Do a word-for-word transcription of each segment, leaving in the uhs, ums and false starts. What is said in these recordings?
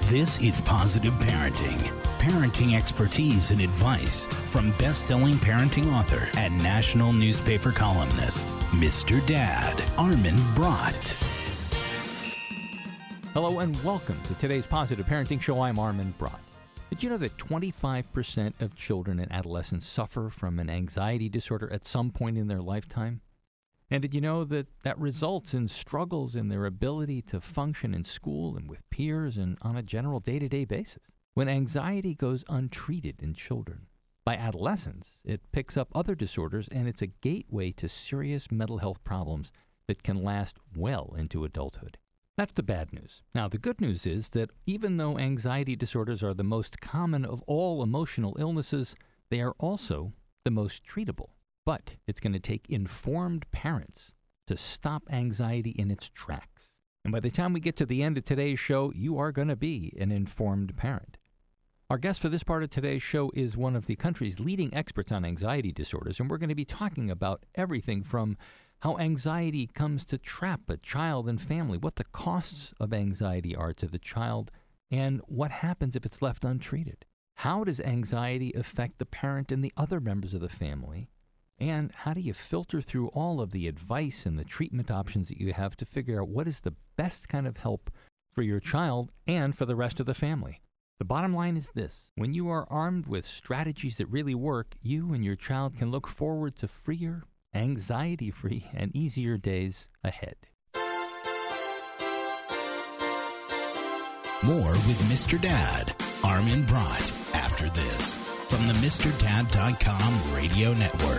This is Positive Parenting. Parenting expertise and advice from best-selling parenting author and national newspaper columnist, Mister Dad, Armin Brott. Hello and welcome to today's Positive Parenting Show. I'm Armin Brott. Did you know that twenty-five percent of children and adolescents suffer from an anxiety disorder at some point in their lifetime? And did you know that that results in struggles in their ability to function in school and with peers and on a general day-to-day basis? When anxiety goes untreated in children, by adolescents, it picks up other disorders and it's a gateway to serious mental health problems that can last well into adulthood. That's the bad news. Now, the good news is that even though anxiety disorders are the most common of all emotional illnesses, they are also the most treatable. But it's going to take informed parents to stop anxiety in its tracks. And by the time we get to the end of today's show, you are going to be an informed parent. Our guest for this part of today's show is one of the country's leading experts on anxiety disorders, and we're going to be talking about everything from how anxiety comes to trap a child and family, what the costs of anxiety are to the child, and what happens if it's left untreated. How does anxiety affect the parent and the other members of the family? And how do you filter through all of the advice and the treatment options that you have to figure out what is the best kind of help for your child and for the rest of the family? The bottom line is this: when you are armed with strategies that really work, you and your child can look forward to freer, anxiety-free, and easier days ahead. More with Mister Dad, Armin Brott, after this, from the Mister Dad dot com radio network.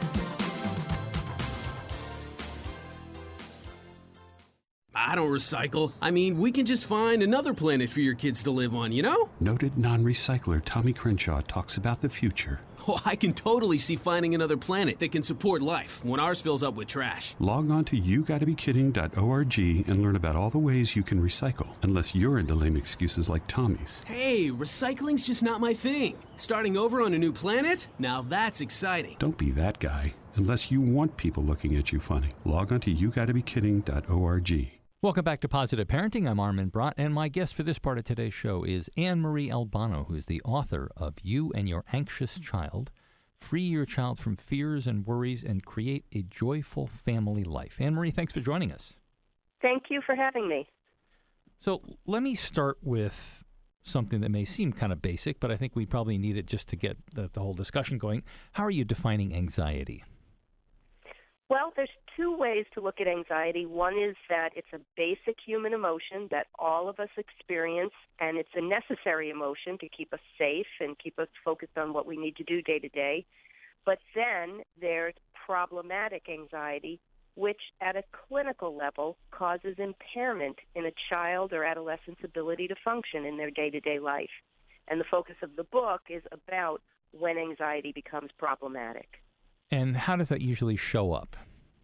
I don't recycle. I mean, we can just find another planet for your kids to live on, you know? Noted non-recycler Tommy Crenshaw talks about the future. Oh, I can totally see finding another planet that can support life when ours fills up with trash. Log on to you gotta be kidding dot org and learn about all the ways you can recycle, unless you're into lame excuses like Tommy's. Hey, recycling's just not my thing. Starting over on a new planet? Now that's exciting. Don't be that guy, unless you want people looking at you funny. Log on to you gotta be kidding dot org. Welcome back to Positive Parenting. I'm Armin Brott, and my guest for this part of today's show is Anne-Marie Albano, who's the author of You and Your Anxious Child, Free Your Child from Fears and Worries and Create a Joyful Family Life. Anne-Marie, thanks for joining us. Thank you for having me. So let me start with something that may seem kind of basic, but I think we probably need it just to get the, the whole discussion going. How are you defining anxiety? Well, there's two ways to look at anxiety. One is that it's a basic human emotion that all of us experience, and it's a necessary emotion to keep us safe and keep us focused on what we need to do day to day. But then there's problematic anxiety, which at a clinical level causes impairment in a child or adolescent's ability to function in their day-to-day life. And the focus of the book is about when anxiety becomes problematic. And how does that usually show up?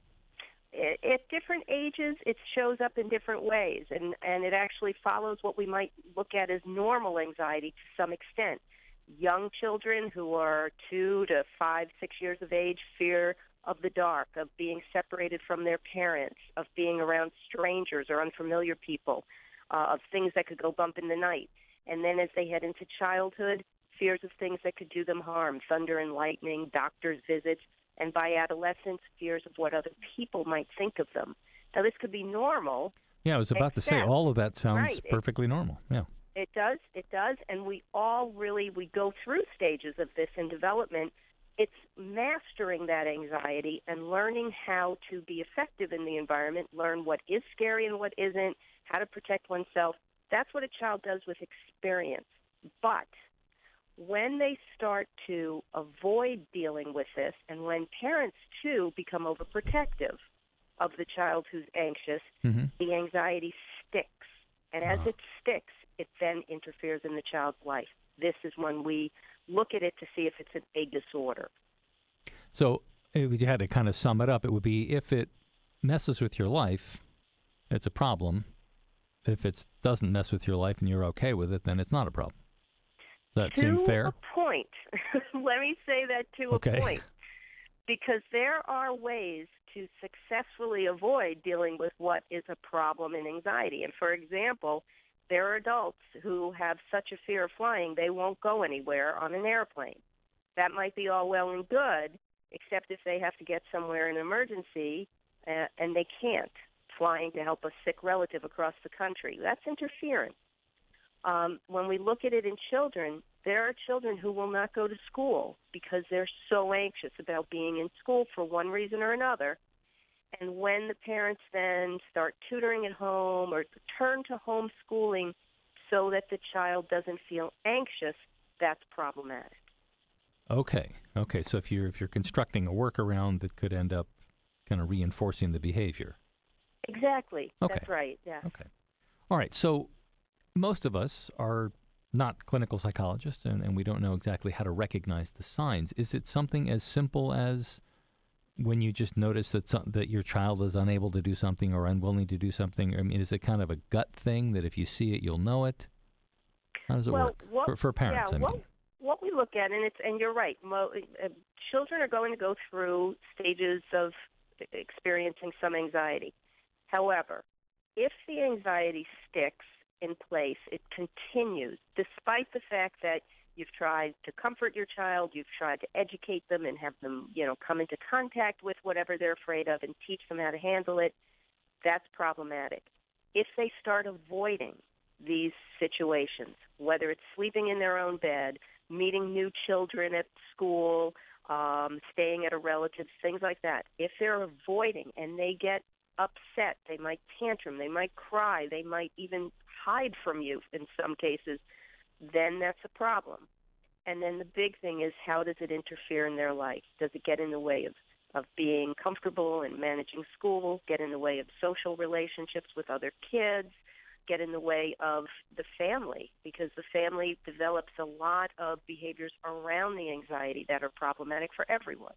At different ages, it shows up in different ways, and, and it actually follows what we might look at as normal anxiety to some extent. Young children who are two to five, six years of age fear of the dark, of being separated from their parents, of being around strangers or unfamiliar people, uh, of things that could go bump in the night. And then as they head into childhood, fears of things that could do them harm, thunder and lightning, doctor's visits, and by adolescence, fears of what other people might think of them. Now, this could be normal. Yeah, I was about except, to say, all of that sounds right, perfectly it, normal. Yeah, it does, it does, and we all really, we go through stages of this in development. It's mastering that anxiety and learning how to be effective in the environment, learn what is scary and what isn't, how to protect oneself. That's what a child does with experience. But when they start to avoid dealing with this, and when parents, too, become overprotective of the child who's anxious, mm-hmm. the anxiety sticks. And as oh. it sticks, it then interferes in the child's life. This is when we look at it to see if it's a disorder. So if you had to kind of sum it up, it would be if it messes with your life, it's a problem. If it doesn't mess with your life and you're okay with it, then it's not a problem. Does that to seem fair? a point. Let me say that to okay. a point. Because there are ways to successfully avoid dealing with what is a problem in anxiety. And for example, there are adults who have such a fear of flying, they won't go anywhere on an airplane. That might be all well and good, except if they have to get somewhere in an emergency uh, and they can't, flying to help a sick relative across the country. That's interference. Um, when we look at it in children, there are children who will not go to school because they're so anxious about being in school for one reason or another. And when the parents then start tutoring at home or turn to homeschooling so that the child doesn't feel anxious, that's problematic. Okay. Okay. So if you're if you're constructing a workaround that could end up kind of reinforcing the behavior. Exactly. Okay. That's right. Yeah. Okay. All right. So most of us are not clinical psychologists, and, and we don't know exactly how to recognize the signs. Is it something as simple as when you just notice that some, that your child is unable to do something or unwilling to do something? I mean, is it kind of a gut thing that if you see it, you'll know it? How does it well, work what, for, for parents? Yeah, I what, mean, what we look at, and it's and you're right. Mo, uh, children are going to go through stages of experiencing some anxiety. However, if the anxiety sticks in place, it continues, despite the fact that you've tried to comfort your child, you've tried to educate them and have them, you know, come into contact with whatever they're afraid of and teach them how to handle it, that's problematic. If they start avoiding these situations, whether it's sleeping in their own bed, meeting new children at school, um, staying at a relative's, things like that, if they're avoiding and they get upset, they might tantrum, they might cry, they might even hide from you in some cases, then that's a problem. And then the big thing is, how does it interfere in their life? Does it get in the way of, of being comfortable and managing school, get in the way of social relationships with other kids, get in the way of the family? Because the family develops a lot of behaviors around the anxiety that are problematic for everyone.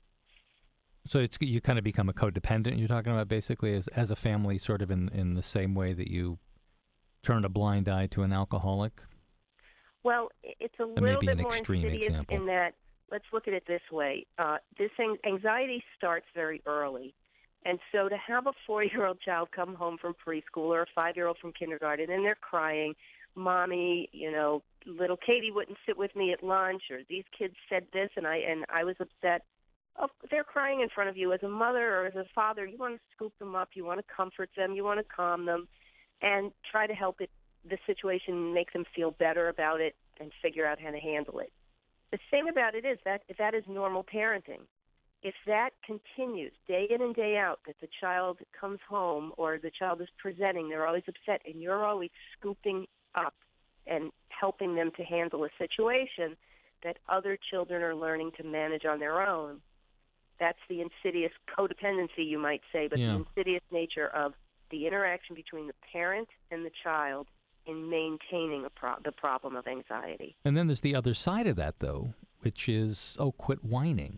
so it's you kind of become a codependent, you're talking about, basically, as as a family, sort of in, in the same way that you turn a blind eye to an alcoholic? Well, it's a That may little be bit an more extreme insidious example. in that, let's look at it this way. Uh, this an- anxiety starts very early. And so to have a four-year-old child come home from preschool or a five-year-old from kindergarten and they're crying, Mommy, you know, little Katie wouldn't sit with me at lunch, or these kids said this and I and I was upset. Oh, they're crying in front of you. As a mother or as a father, you want to scoop them up, you want to comfort them, you want to calm them, and try to help it the situation, make them feel better about it, and figure out how to handle it. The thing about it is that that is normal parenting. If that continues day in and day out, that the child comes home or the child is presenting, they're always upset, and you're always scooping up and helping them to handle a situation that other children are learning to manage on their own, that's the insidious codependency, you might say, but Yeah. the insidious nature of the interaction between the parent and the child in maintaining a pro- the problem of anxiety. And then there's the other side of that, though, which is, oh, quit whining.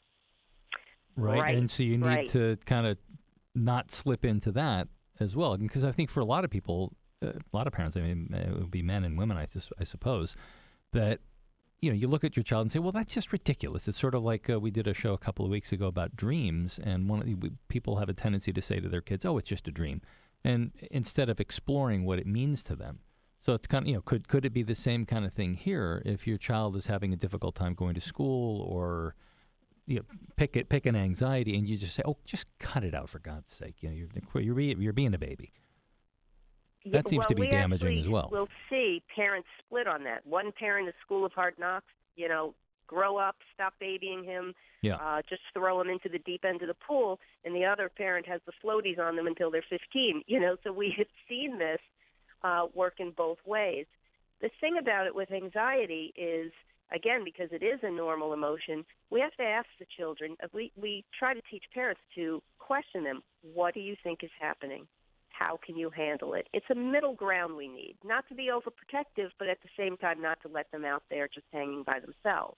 Right? Right, And so you need right. to kind of not slip into that as well. Because I think for a lot of people, uh, a lot of parents, I mean, it would be men and women, I, sus- I suppose, that, you know, you look at your child and say, well, that's just ridiculous. It's sort of like uh, we did a show a couple of weeks ago about dreams, and one of the, we, people have a tendency to say to their kids, oh, it's just a dream, and instead of exploring what it means to them. So it's kind of, you know, could could it be the same kind of thing here if your child is having a difficult time going to school, or, you know, pick it, pick an anxiety, and you just say, oh, just cut it out, for God's sake. You know, you're you're, be, you're being a baby. That seems well, to be we damaging as actually well. We'll see parents split on that. One parent is School of Hard Knocks, you know, grow up, stop babying him, Yeah. uh, just throw him into the deep end of the pool, and the other parent has the floaties on them until they're fifteen. You know, so we have seen this uh, work in both ways. The thing about it with anxiety is, again, because it is a normal emotion, we have to ask the children, uh, we, we try to teach parents to question them, what do you think is happening? How can you handle it? It's a middle ground we need, not to be overprotective, but at the same time not to let them out there just hanging by themselves.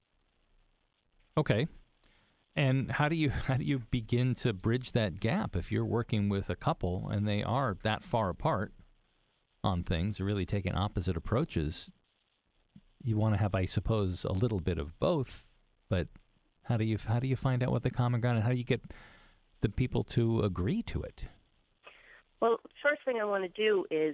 Okay. And how do you how do you begin to bridge that gap if you're working with a couple and they are that far apart on things, really taking opposite approaches? You want to have, I suppose, a little bit of both, but how do you how do you find out what the common ground, and how do you get the people to agree to it? Well, first thing I want to do is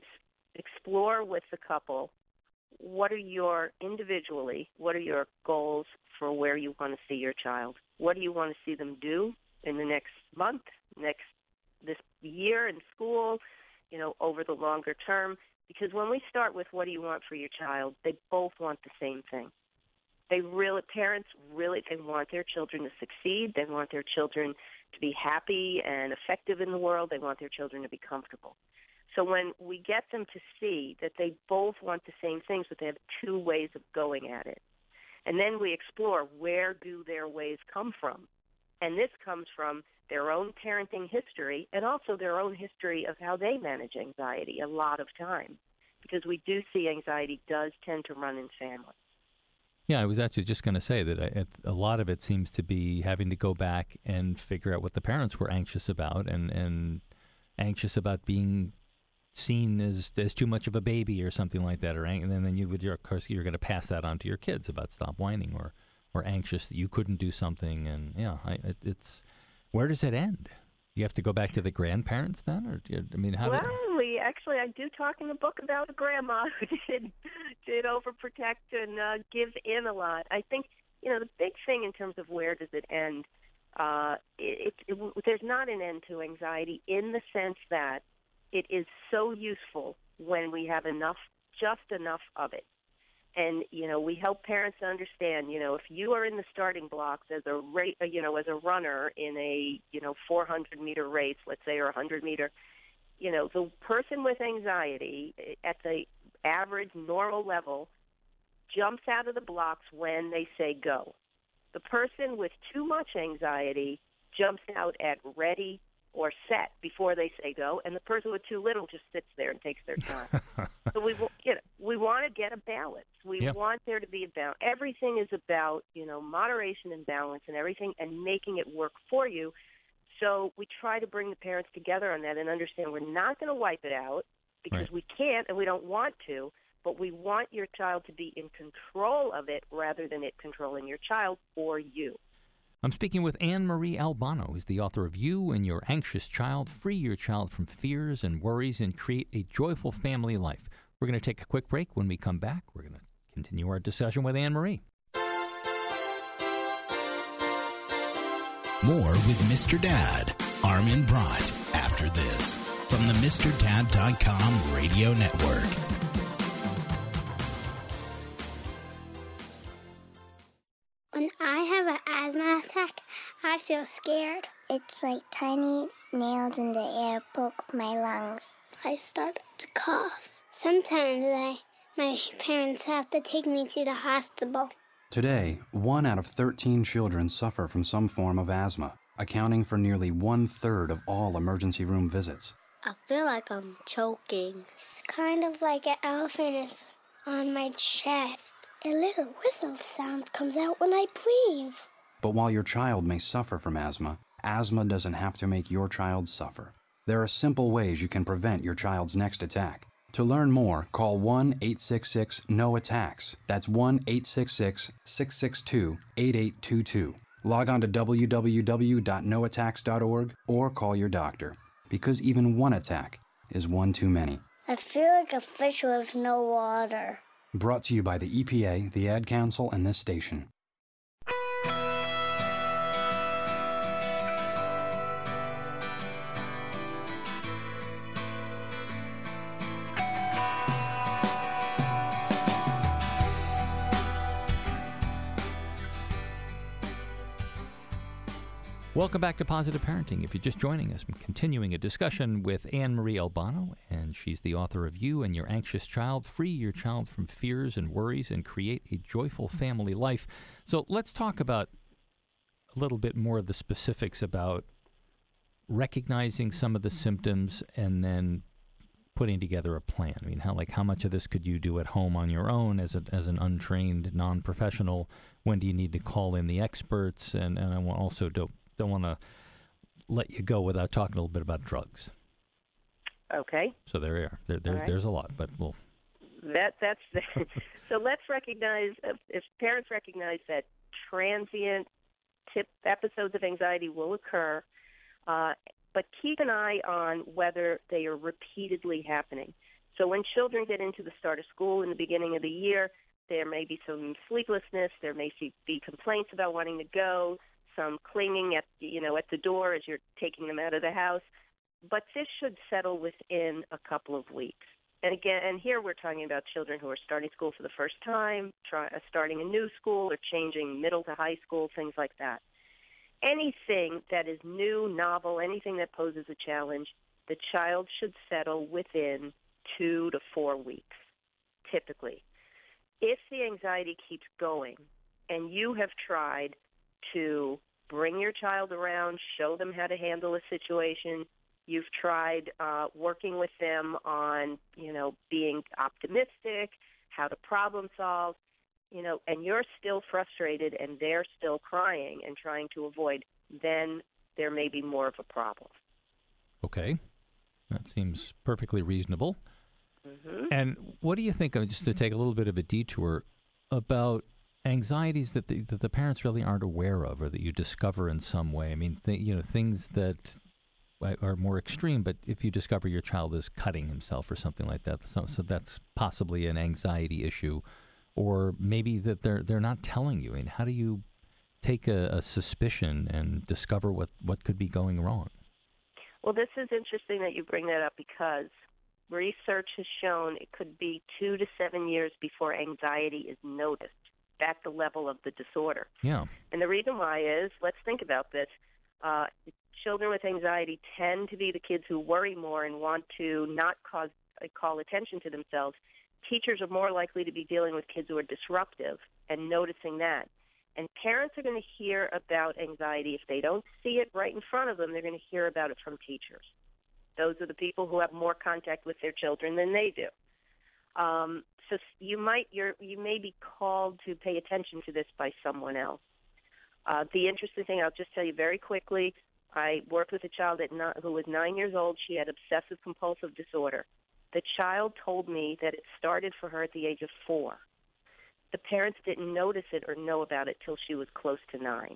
explore with the couple what are your, individually, what are your goals for where you want to see your child? What do you want to see them do in the next month, next this year in school, you know, over the longer term? Because when we start with what do you want for your child, they both want the same thing. They really, parents really, they want their children to succeed. They want their children to be happy and effective in the world. They want their children to be comfortable. So when we get them to see that they both want the same things, but they have two ways of going at it, and then we explore where do their ways come from. And this comes from their own parenting history and also their own history of how they manage anxiety a lot of time, because we do see anxiety does tend to run in families. Yeah, I was actually just going to say that I, a lot of it seems to be having to go back and figure out what the parents were anxious about and, and anxious about being seen as as too much of a baby or something like that, or and then, then you would, of course, you're going to pass that on to your kids about stop whining or or anxious that you couldn't do something, and yeah, I, it, it's where does it end? You have to go back to the grandparents then, or do you, I mean, how? Well, do, we actually I do talk in the book about a grandma who did did overprotect and uh, give in a lot. I think you know the big thing in terms of where does it end. Uh, it, it, it, there's not an end to anxiety in the sense that it is so useful when we have enough, just enough of it. And, you know, we help parents understand, you know, if you are in the starting blocks as a, ra- you know, as a runner in a, you know, four hundred meter race, let's say, or one hundred meter, you know, the person with anxiety at the average normal level jumps out of the blocks when they say go. The person with too much anxiety jumps out at ready or set before they say go, and the person with too little just sits there and takes their time. So we, you know, we want to get a balance. We yep. want there to be a balance. Everything is about, you know, moderation and balance and everything, and making it work for you. So we try to bring the parents together on that and understand we're not going to wipe it out because right. we can't and we don't want to, but we want your child to be in control of it rather than it controlling your child or you. I'm speaking with Anne Marie Albano, who's the author of You and Your Anxious Child, Free Your Child from Fears and Worries and Create a Joyful Family Life. We're going to take a quick break. When we come back, we're going to continue our discussion with Anne Marie. More with Mister Dad, Armin Brott, after this, from the Mister Dad dot com radio network. When I have an asthma attack, I feel scared. It's like tiny nails in the air poke my lungs. I start to cough. Sometimes I, my parents have to take me to the hospital. Today, one out of thirteen children suffer from some form of asthma, accounting for nearly one-third of all emergency room visits. I feel like I'm choking. It's kind of like an elephant is on my chest. A little whistle sound comes out when I breathe. But while your child may suffer from asthma, asthma doesn't have to make your child suffer. There are simple ways you can prevent your child's next attack. To learn more, call one eight six six N O attacks. That's one eight six six, six six two, eight eight two two. Log on to w w w dot no attacks dot org or call your doctor, because even one attack is one too many. I feel like a fish with no water. Brought to you by the E P A, the Ad Council, and this station. Welcome back to Positive Parenting. If you're just joining us, I'm continuing a discussion with Anne Marie Albano, and she's the author of You and Your Anxious Child, Free Your Child from Fears and Worries and Create a Joyful Family Life. So let's talk about a little bit more of the specifics about recognizing some of the symptoms and then putting together a plan. I mean, how like how much of this could you do at home on your own as a, as an untrained non-professional? When do you need to call in the experts? And, and I want also to don't want to let you go without talking a little bit about drugs. Okay. So there we are. There, there, right. There's a lot, but we'll... That, that's the, so let's recognize, if parents recognize that transient tip episodes of anxiety will occur, uh, but keep an eye on whether they are repeatedly happening. So when children get into the start of school in the beginning of the year, there may be some sleeplessness, there may be complaints about wanting to go, some clinging at, you know, at the door as you're taking them out of the house. But this should settle within a couple of weeks. And again, and here we're talking about children who are starting school for the first time, try, uh, starting a new school, or changing middle to high school, things like that. Anything that is new, novel, anything that poses a challenge, the child should settle within two to four weeks, typically. If the anxiety keeps going and you have tried to bring your child around, show them how to handle a situation, you've tried uh, working with them on, you know, being optimistic, how to problem solve, you know, and you're still frustrated and they're still crying and trying to avoid, then there may be more of a problem. Okay. That seems perfectly reasonable. Mm-hmm. And what do you think, of, just to take a little bit of a detour, about anxieties that the, that the parents really aren't aware of or that you discover in some way? I mean, th- you know, things that are more extreme, but if you discover your child is cutting himself or something like that, so, so that's possibly an anxiety issue. Or maybe that they're they're not telling you. I mean, how do you take a, a suspicion and discover what, what could be going wrong? Well, this is interesting that you bring that up, because research has shown it could be two to seven years before anxiety is noticed at the level of the disorder. Yeah. And the reason why is, let's think about this. Uh, children with anxiety tend to be the kids who worry more and want to not cause uh, call attention to themselves. Teachers are more likely to be dealing with kids who are disruptive and noticing that. And parents are going to hear about anxiety. If they don't see it right in front of them, they're going to hear about it from teachers. Those are the people who have more contact with their children than they do. Um, so you might you're, you may be called to pay attention to this by someone else. Uh, the interesting thing, I'll just tell you very quickly, I worked with a child at not, who was nine years old. She had obsessive-compulsive disorder. The child told me that it started for her at the age of four. The parents didn't notice it or know about it till she was close to nine.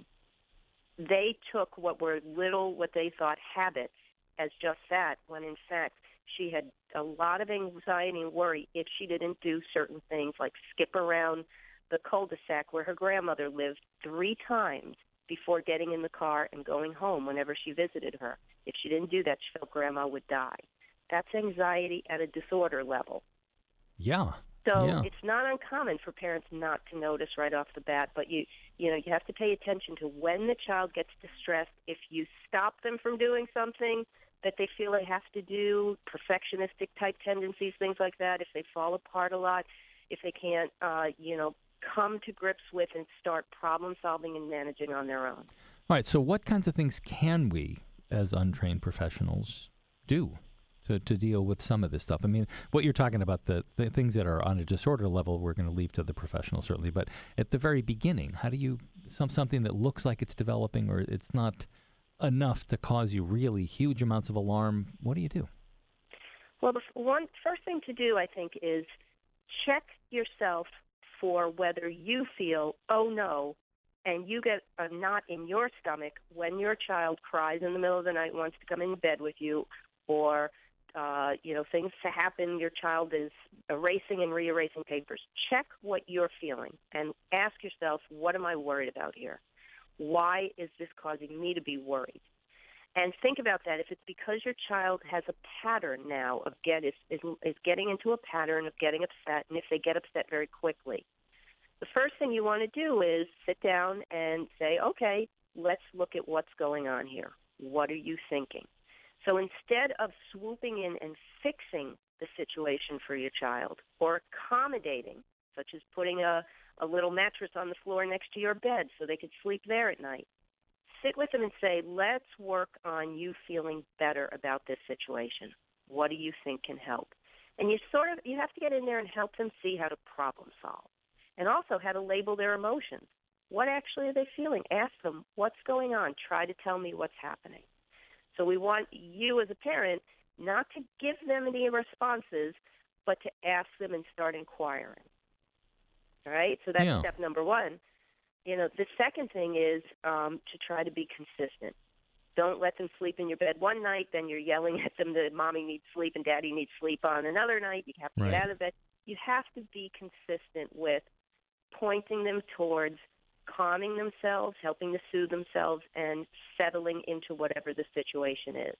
They took what were little, what they thought habits, as just that, when in fact she had a lot of anxiety and worry if she didn't do certain things, like skip around the cul-de-sac where her grandmother lived three times before getting in the car and going home whenever she visited her. If she didn't do that, she felt grandma would die. That's anxiety at a disorder level. Yeah. So yeah. It's not uncommon for parents not to notice right off the bat, but you you know, you have to pay attention to when the child gets distressed. If you stop them from doing something that they feel they have to do, perfectionistic type tendencies, things like that, if they fall apart a lot, if they can't, uh, you know, come to grips with and start problem solving and managing on their own. All right, so what kinds of things can we, as untrained professionals, do to, to deal with some of this stuff? I mean, what you're talking about, the, the things that are on a disorder level, we're going to leave to the professional, certainly. But at the very beginning, how do you, some something that looks like it's developing or it's not enough to cause you really huge amounts of alarm, what do you do? Well, the one first thing to do, I think, is check yourself for whether you feel, oh no, and you get a knot in your stomach when your child cries in the middle of the night and wants to come in bed with you, or uh, you know, things to happen, your child is erasing and re-erasing papers. Check what you're feeling and ask yourself, what am I worried about here? Why is this causing me to be worried? And think about that. If it's because your child has a pattern now of get is, is is getting into a pattern of getting upset, and if they get upset very quickly, the first thing you want to do is sit down and say, okay, let's look at what's going on here. What are you thinking? So instead of swooping in and fixing the situation for your child or accommodating, such as putting a, a little mattress on the floor next to your bed so they could sleep there at night, sit with them and say, let's work on you feeling better about this situation. What do you think can help? And you sort of, you have to get in there and help them see how to problem solve and also how to label their emotions. What actually are they feeling? Ask them, what's going on? Try to tell me what's happening. So we want you as a parent not to give them any responses, but to ask them and start inquiring. All right? So that's yeah. step number one. You know, the second thing is um, to try to be consistent. Don't let them sleep in your bed one night, then you're yelling at them that mommy needs sleep and daddy needs sleep on another night. You have to Right. get out of bed. You have to be consistent with pointing them towards calming themselves, helping to soothe themselves, and settling into whatever the situation is.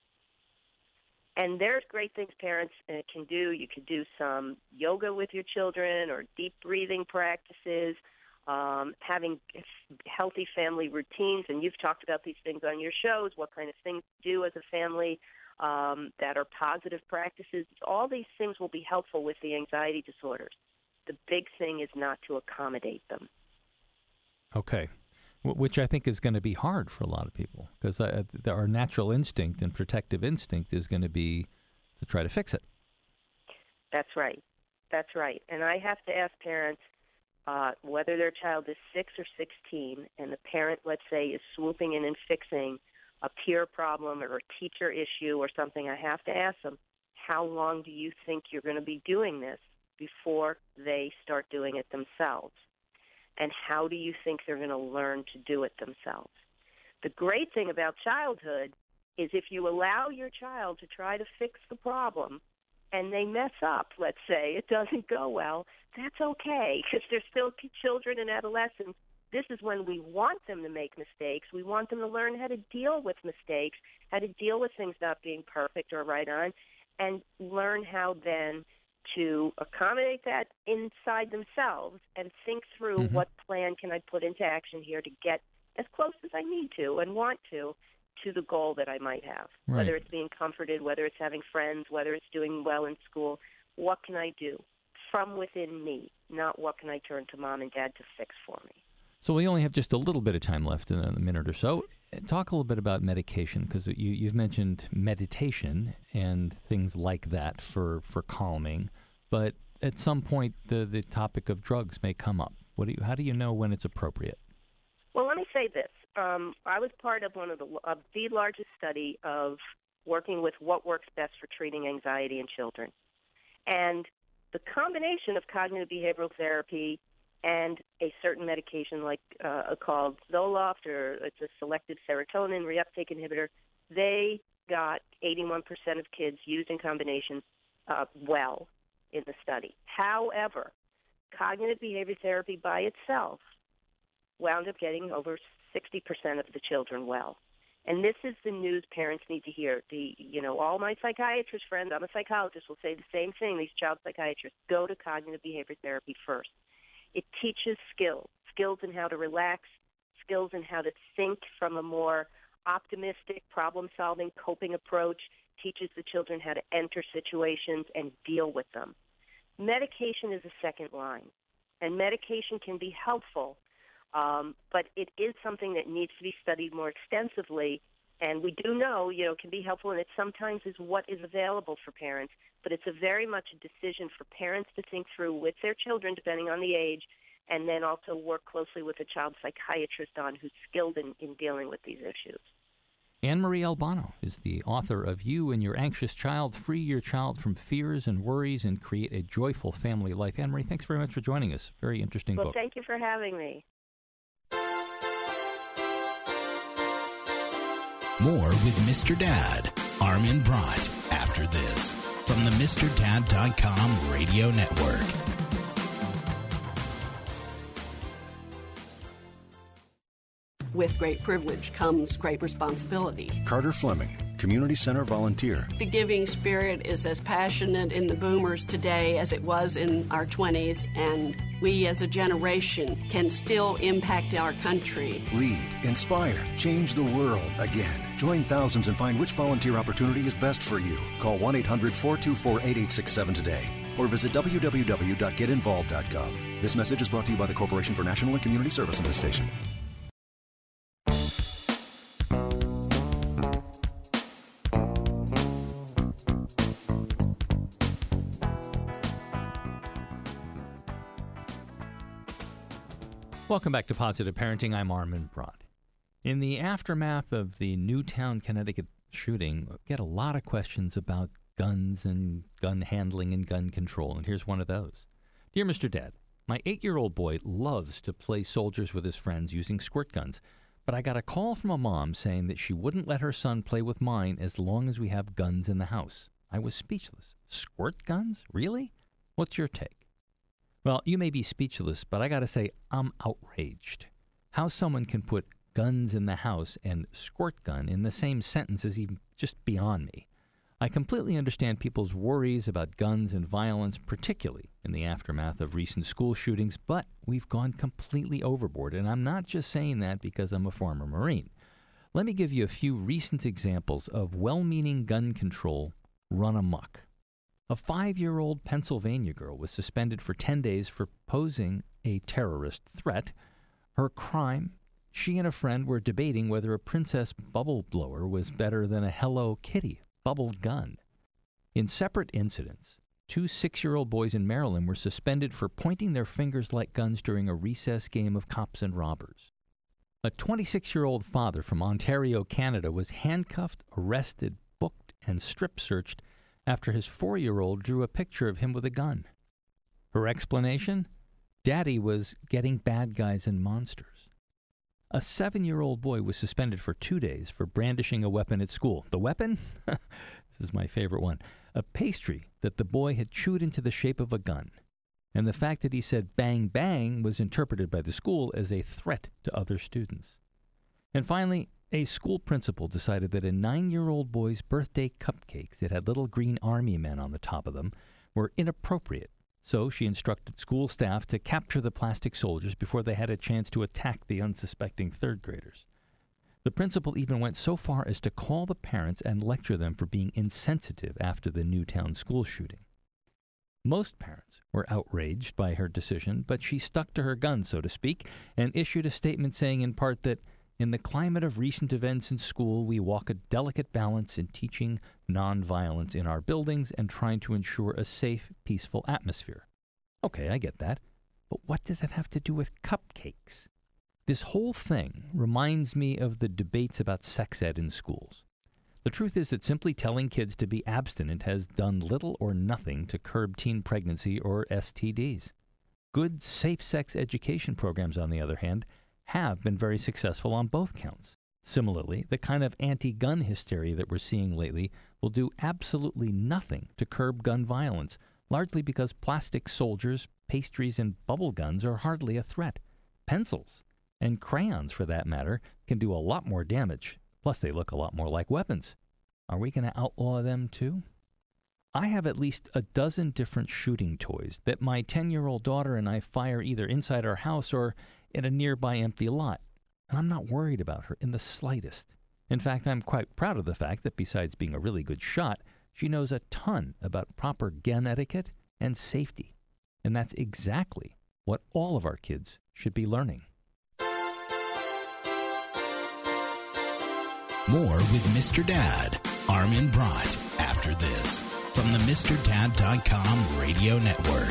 And there's great things parents uh, can do. You could do some yoga with your children or deep breathing practices, um, having healthy family routines. And you've talked about these things on your shows, what kind of things to do as a family um, that are positive practices. All these things will be helpful with the anxiety disorders. The big thing is not to accommodate them. Okay. W- Which I think is going to be hard for a lot of people because uh, th- our natural instinct and protective instinct is going to be to try to fix it. That's right. That's right. And I have to ask parents, uh, whether their child is six or sixteen, and the parent, let's say, is swooping in and fixing a peer problem or a teacher issue or something, I have to ask them, how long do you think you're going to be doing this before they start doing it themselves? And how do you think they're going to learn to do it themselves? The great thing about childhood is if you allow your child to try to fix the problem and they mess up, let's say, it doesn't go well, that's okay because they're still children and adolescents. This is when we want them to make mistakes. We want them to learn how to deal with mistakes, how to deal with things not being perfect or right on, and learn how then to accommodate that inside themselves and think through Mm-hmm. what plan can I put into action here to get as close as I need to and want to to the goal that I might have, Right. whether it's being comforted, whether it's having friends, whether it's doing well in school. What can I do from within me, not what can I turn to mom and dad to fix for me? So we only have just a little bit of time left in a minute or so. Talk a little bit about medication because you, you've mentioned meditation and things like that for, for calming, but at some point the, the topic of drugs may come up. What do you, how do you know when it's appropriate? Well, let me say this. Um, I was part of one of the, of the largest study of working with what works best for treating anxiety in children. And the combination of cognitive behavioral therapy and a certain medication like uh, called Zoloft, or it's a selective serotonin reuptake inhibitor, they got eighty-one percent of kids used in combination uh, well in the study. However, cognitive behavior therapy by itself wound up getting over sixty percent of the children well. And this is the news parents need to hear. The, you know, all my psychiatrist friends, I'm a psychologist, will say the same thing. These child psychiatrists, go to cognitive behavior therapy first. It teaches skills, skills in how to relax, skills in how to think from a more optimistic, problem-solving, coping approach, teaches the children how to enter situations and deal with them. Medication is a second line, and medication can be helpful, um, but it is something that needs to be studied more extensively. And we do know, you know, it can be helpful, and it sometimes is what is available for parents, but it's a very much a decision for parents to think through with their children, depending on the age, and then also work closely with a child psychiatrist on who's skilled in, in dealing with these issues. Anne-Marie Albano is the author of You and Your Anxious Child, Free Your Child from Fears and Worries and Create a Joyful Family Life. Anne-Marie, thanks very much for joining us. Very interesting Well, book. thank you for having me. More with Mister Dad, Armin Brott, after this, from the Mister Dad dot com radio network. With great privilege comes great responsibility. Carter Fleming, Community Center volunteer. The giving spirit is as passionate in the boomers today as it was in our twenties, and we as a generation can still impact our country. Lead, inspire, change the world again. Join thousands and find which volunteer opportunity is best for you. Call one eight hundred, four two four, eight eight six seven today or visit w w w dot get involved dot gov. This message is brought to you by the Corporation for National and Community Service on this station. Welcome back to Positive Parenting. I'm Armin Brott. In the aftermath of the Newtown, Connecticut shooting, we get a lot of questions about guns and gun handling and gun control, and here's one of those. Dear Mister Dad, my eight-year-old boy loves to play soldiers with his friends using squirt guns, But I got a call from a mom saying that she wouldn't let her son play with mine as long as we have guns in the house. I was speechless. Squirt guns? Really? What's your take? Well, you may be speechless, but I got to say, I'm outraged. How someone can put guns in the house and squirt gun in the same sentence is even just beyond me. I completely understand people's worries about guns and violence, particularly in the aftermath of recent school shootings, but we've gone completely overboard, and I'm not just saying that because I'm a former Marine. Let me give you a few recent examples of well-meaning gun control run amok. A five-year-old Pennsylvania girl was suspended for ten days for posing a terrorist threat. Her crime? She and a friend were debating whether a Princess bubble blower was better than a Hello Kitty bubble gun. In separate incidents, two six-year-old boys in Maryland were suspended for pointing their fingers like guns during a recess game of cops and robbers. A twenty-six-year-old father from Ontario, Canada, was handcuffed, arrested, booked, and strip-searched after his four-year-old drew a picture of him with a gun. Her explanation? Daddy was getting bad guys and monsters. A seven-year-old boy was suspended for two days for brandishing a weapon at school. The weapon? This is my favorite one. A pastry that the boy had chewed into the shape of a gun. And the fact that he said bang bang was interpreted by the school as a threat to other students. And finally, a school principal decided that a nine-year-old boy's birthday cupcakes that had little green army men on the top of them were inappropriate. So she instructed school staff to capture the plastic soldiers before they had a chance to attack the unsuspecting third graders. The principal even went so far as to call the parents and lecture them for being insensitive after the Newtown school shooting. Most parents were outraged by her decision, but she stuck to her guns, so to speak, and issued a statement saying in part that in the climate of recent events in school, we walk a delicate balance in teaching nonviolence in our buildings and trying to ensure a safe, peaceful atmosphere. Okay, I get that. But what does that have to do with cupcakes? This whole thing reminds me of the debates about sex ed in schools. The truth is that simply telling kids to be abstinent has done little or nothing to curb teen pregnancy or S T Ds. Good, safe sex education programs, on the other hand, have been very successful on both counts. Similarly, the kind of anti-gun hysteria that we're seeing lately will do absolutely nothing to curb gun violence, largely because plastic soldiers, pastries, and bubble guns are hardly a threat. Pencils, and crayons for that matter, can do a lot more damage. Plus, they look a lot more like weapons. Are we going to outlaw them too? I have at least a dozen different shooting toys that my ten-year-old daughter and I fire either inside our house or in a nearby empty lot, and I'm not worried about her in the slightest. In fact, I'm quite proud of the fact that besides being a really good shot, she knows a ton about proper gun etiquette and safety. And that's exactly what all of our kids should be learning. More with Mister Dad, Armin Brott, after this, from the Mr Dad dot com radio network.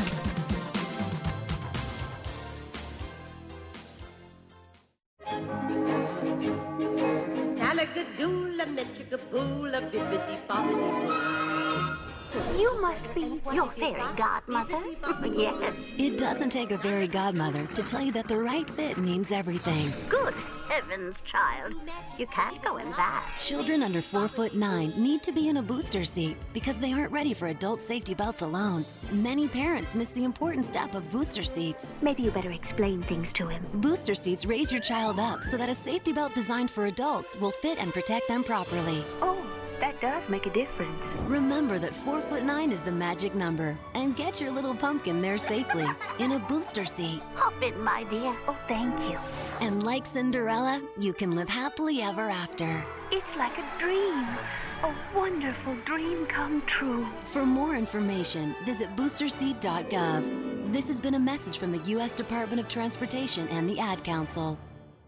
You must be your fairy godmother. Yes. It doesn't take a fairy godmother to tell you that the right fit means everything. Good heavens, child. You can't go in that. Children under four foot nine need to be in a booster seat because they aren't ready for adult safety belts alone. Many parents miss the important step of booster seats. Maybe you better explain things to him. Booster seats raise your child up so that a safety belt designed for adults will fit and protect them properly. Oh, that does make a difference. Remember that four foot nine is the magic number, and get your little pumpkin there safely in a booster seat. Hop in, my dear. Oh, thank you. And like Cinderella, you can live happily ever after. It's like a dream. A wonderful dream come true. For more information, visit booster seat dot gov. This has been a message from the U S Department of Transportation and the Ad Council.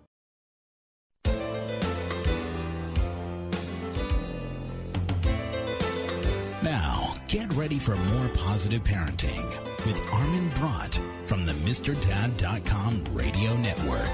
Now, get ready for more positive parenting with Armin Brott from the Mr Dad dot com radio network.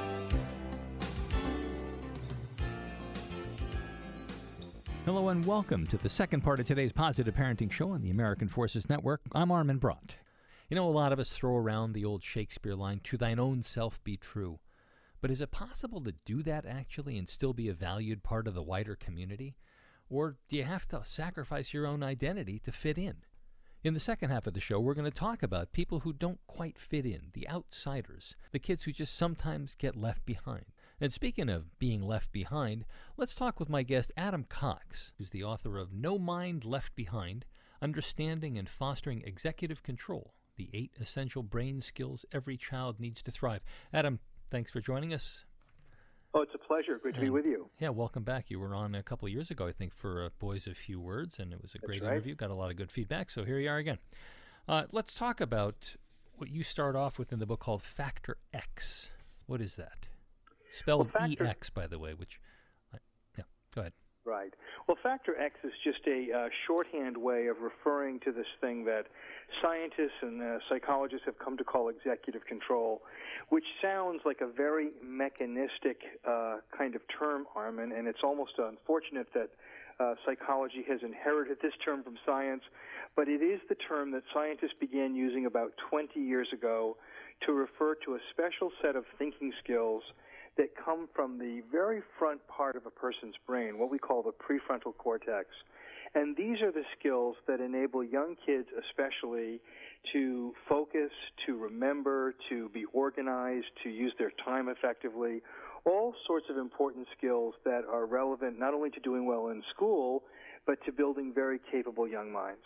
Hello and welcome to the second part of today's Positive Parenting Show on the American Forces Network. I'm Armin Brott. You know, a lot of us throw around the old Shakespeare line, "To thine own self be true." But is it possible to do that actually and still be a valued part of the wider community? Or do you have to sacrifice your own identity to fit in? In the second half of the show, we're going to talk about people who don't quite fit in, the outsiders, the kids who just sometimes get left behind. And speaking of being left behind, let's talk with my guest Adam Cox, who's the author of No Mind Left Behind, Understanding and Fostering Executive Control, the eight essential brain skills every child needs to thrive. Adam, thanks for joining us. Oh, it's a pleasure. Good to and, be with you. Yeah, welcome back. You were on a couple of years ago, I think, for uh, Boys of Few Words, and it was a That's great right. interview. Got a lot of good feedback, so here you are again. Uh, let's talk about what you start off with in the book called Factor X. What is that? Spelled well, factor, E X, by the way, which, uh, yeah, go ahead. Right. Well, Factor X is just a uh, shorthand way of referring to this thing that scientists and uh, psychologists have come to call executive control, which sounds like a very mechanistic uh, kind of term, Armin, and it's almost unfortunate that uh, psychology has inherited this term from science, but it is the term that scientists began using about twenty years ago to refer to a special set of thinking skills that come from the very front part of a person's brain, what we call the prefrontal cortex. And these are the skills that enable young kids especially to focus, to remember, to be organized, to use their time effectively, all sorts of important skills that are relevant not only to doing well in school, but to building very capable young minds.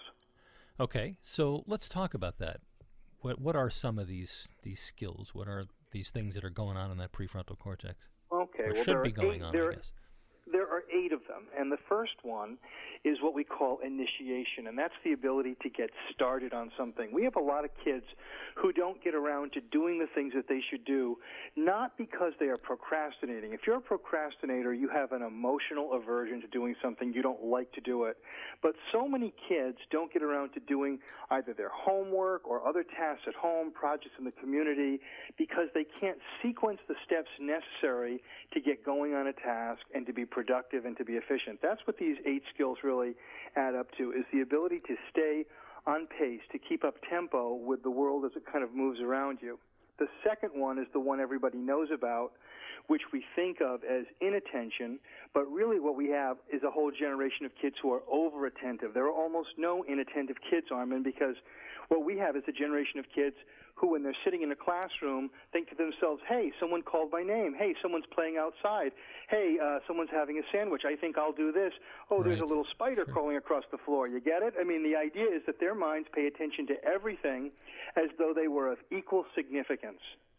Okay, so let's talk about that. What what are some of these these skills? What are these things that are going on in that prefrontal cortex? Okay, or well, should there be are going eight, on, there, I guess. There are eight of them, and the first one is what we call initiation, and that's the ability to get started on something. We have a lot of kids who don't get around to doing the things that they should do, not because they are procrastinating. If you're a procrastinator, you have an emotional aversion to doing something. You don't like to do it. But so many kids don't get around to doing either their homework or other tasks at home, projects in the community, because they can't sequence the steps necessary to get going on a task and to be productive and to be efficient. That's what these eight skills really add up to, is the ability to stay on pace, to keep up tempo with the world as it kind of moves around you. The second one is the one everybody knows about, which we think of as inattention, but really what we have is a whole generation of kids who are over-attentive. There are almost no inattentive kids, Armin, because what we have is a generation of kids who, when they're sitting in a classroom, think to themselves, hey, someone called my name. Hey, someone's playing outside. Hey, uh, someone's having a sandwich. I think I'll do this. Oh, right. There's a little spider sure. crawling across the floor. You get it? I mean, the idea is that their minds pay attention to everything as though they were of equal significance.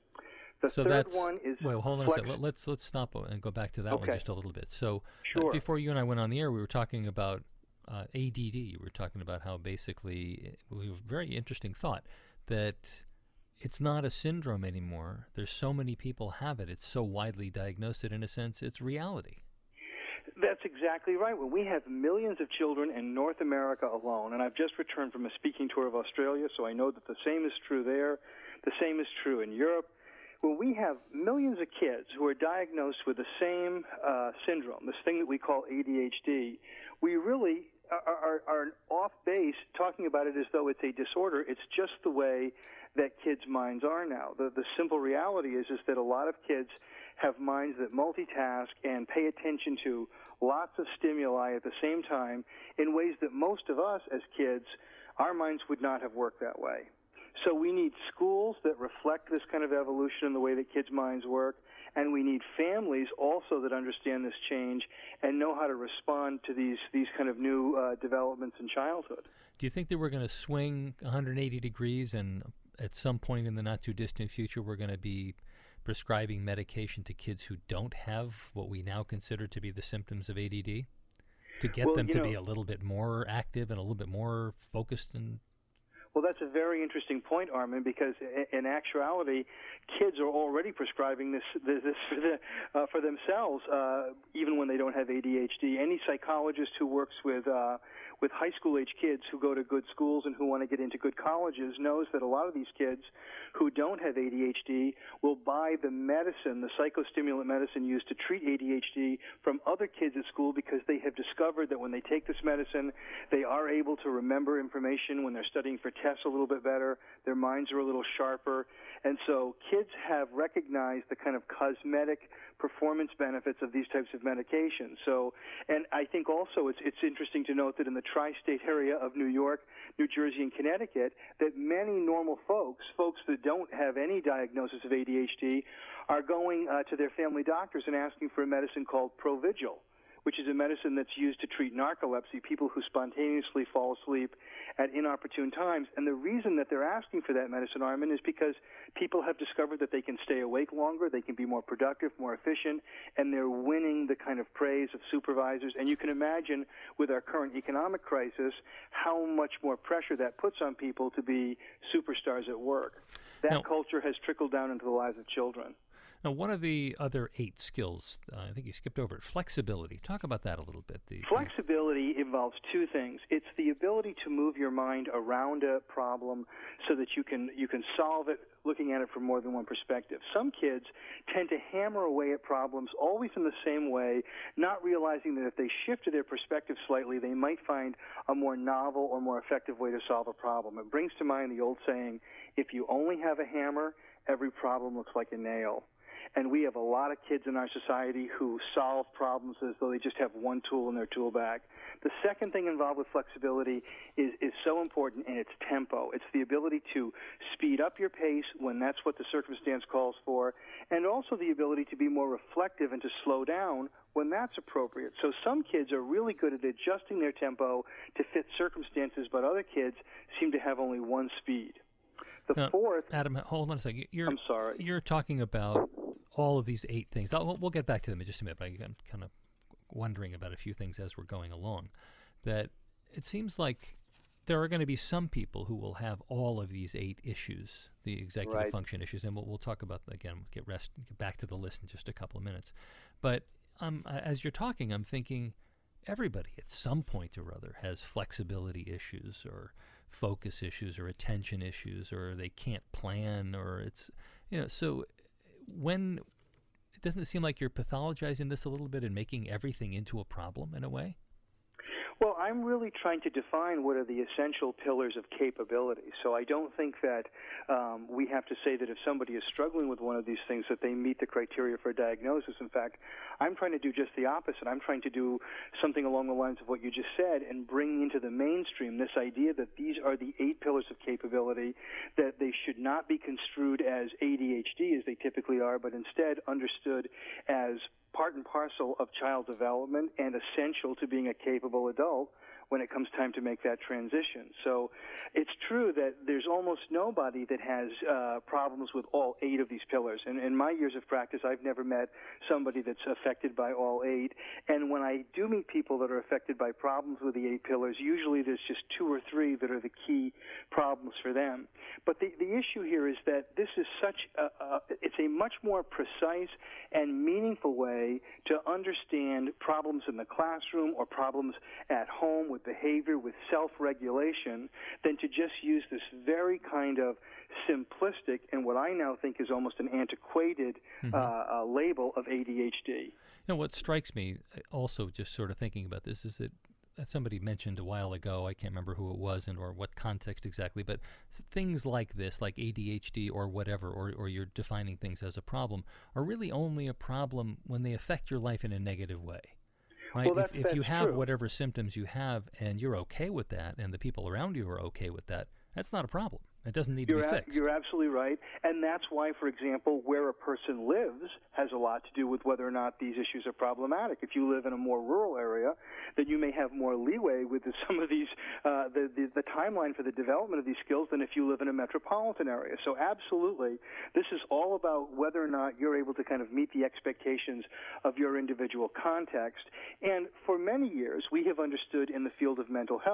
The so third that's, one is well, hold on flex- a second. Let's, let's stop and go back to that okay. one just a little bit. So sure. uh, before you and I went on the air, we were talking about uh, A D D. We were talking about how basically, we have a very interesting thought that it's not a syndrome anymore. There's so many people have it. It's so widely diagnosed that, in a sense, it's reality. That's exactly right. When we have millions of children in North America alone, and I've just returned from a speaking tour of Australia, so I know that the same is true there. The same is true in Europe. When we have millions of kids who are diagnosed with the same uh, syndrome, this thing that we call A D H D, we really are, are, are off base talking about it as though it's a disorder. It's just the way that kids' minds are now. The, the simple reality is, is that a lot of kids have minds that multitask and pay attention to lots of stimuli at the same time in ways that most of us as kids, our minds would not have worked that way. So we need schools that reflect this kind of evolution in the way that kids' minds work, and we need families also that understand this change and know how to respond to these, these kind of new uh, developments in childhood. Do you think that we're going to swing one hundred eighty degrees and at some point in the not-too-distant future we're going to be prescribing medication to kids who don't have what we now consider to be the symptoms of A D D, to get well, them to know, be a little bit more active and a little bit more focused? And well, that's a very interesting point, Armin, because in actuality, kids are already prescribing this this, this for, the, uh, for themselves, uh, even when they don't have A D H D. Any psychologist who works with uh, with high school age kids who go to good schools and who want to get into good colleges knows that a lot of these kids who don't have A D H D will buy the medicine, the psychostimulant medicine used to treat A D H D from other kids at school because they have discovered that when they take this medicine, they are able to remember information when they're studying for tests a little bit better. Their minds are a little sharper. And so kids have recognized the kind of cosmetic performance benefits of these types of medications. So, and I think also it's, it's interesting to note that in the tri-state area of New York, New Jersey, and Connecticut, that many normal folks, folks that don't have any diagnosis of A D H D, are going uh, to their family doctors and asking for a medicine called Provigil, which is a medicine that's used to treat narcolepsy, people who spontaneously fall asleep at inopportune times. And the reason that they're asking for that medicine, Armin, is because people have discovered that they can stay awake longer, they can be more productive, more efficient, and they're winning the kind of praise of supervisors. And you can imagine with our current economic crisis how much more pressure that puts on people to be superstars at work. That now, culture has trickled down into the lives of children. Now, one of the other eight skills, uh, I think you skipped over it, flexibility. Talk about that a little bit. The, Flexibility involves two things. It's the ability to move your mind around a problem so that you can you can solve it looking at it from more than one perspective. Some kids tend to hammer away at problems always in the same way, not realizing that if they shifted their perspective slightly, they might find a more novel or more effective way to solve a problem. It brings to mind the old saying, if you only have a hammer, every problem looks like a nail. And we have a lot of kids in our society who solve problems as though they just have one tool in their tool bag. The second thing involved with flexibility is, is so important, and it's tempo. It's the ability to speed up your pace when that's what the circumstance calls for, and also the ability to be more reflective and to slow down when that's appropriate. So some kids are really good at adjusting their tempo to fit circumstances, but other kids seem to have only one speed. The now, fourth... Adam, hold on a second. You're, I'm sorry. You're talking about all of these eight things. I'll, we'll get back to them in just a minute, but I'm kind of wondering about a few things as we're going along. That it seems like there are going to be some people who will have all of these eight issues, the executive right. function issues, and we'll, we'll talk about, again, we'll get, rest, get back to the list in just a couple of minutes. But um, as you're talking, I'm thinking everybody at some point or other has flexibility issues or focus issues or attention issues, or they can't plan, or it's, you know, so when, doesn't it seem like you're pathologizing this a little bit and making everything into a problem in a way? Well, I'm really trying to define what are the essential pillars of capability. So I don't think that um, we have to say that if somebody is struggling with one of these things that they meet the criteria for a diagnosis. In fact, I'm trying to do just the opposite. I'm trying to do something along the lines of what you just said and bring into the mainstream this idea that these are the eight pillars of capability, that they should not be construed as A D H D as they typically are, but instead understood as part and parcel of child development and essential to being a capable adult when it comes time to make that transition. So it's true that there's almost nobody that has uh, problems with all eight of these pillars. And in my years of practice, I've never met somebody that's affected by all eight. And when I do meet people that are affected by problems with the eight pillars, usually there's just two or three that are the key problems for them. But the, the issue here is that this is such a, a, it's a much more precise and meaningful way to understand problems in the classroom or problems at home with behavior, with self-regulation, than to just use this very kind of simplistic and what I now think is almost an antiquated mm-hmm. uh, uh, label of A D H D. You know, what strikes me also just sort of thinking about this is that somebody mentioned a while ago, I can't remember who it was and or what context exactly, but things like this, like A D H D or whatever, or, or you're defining things as a problem, are really only a problem when they affect your life in a negative way. Right? Well, that's, if if that's you have true. whatever symptoms you have and you're okay with that and the people around you are okay with that, that's not a problem. It doesn't need you're to be a- fixed. You're absolutely right. And that's why, for example, where a person lives has a lot to do with whether or not these issues are problematic. If you live in a more rural area, then you may have more leeway with the, some of these, uh, the, the, the timeline for the development of these skills than if you live in a metropolitan area. So absolutely, this is all about whether or not you're able to kind of meet the expectations of your individual context. And for many years, we have understood in the field of mental health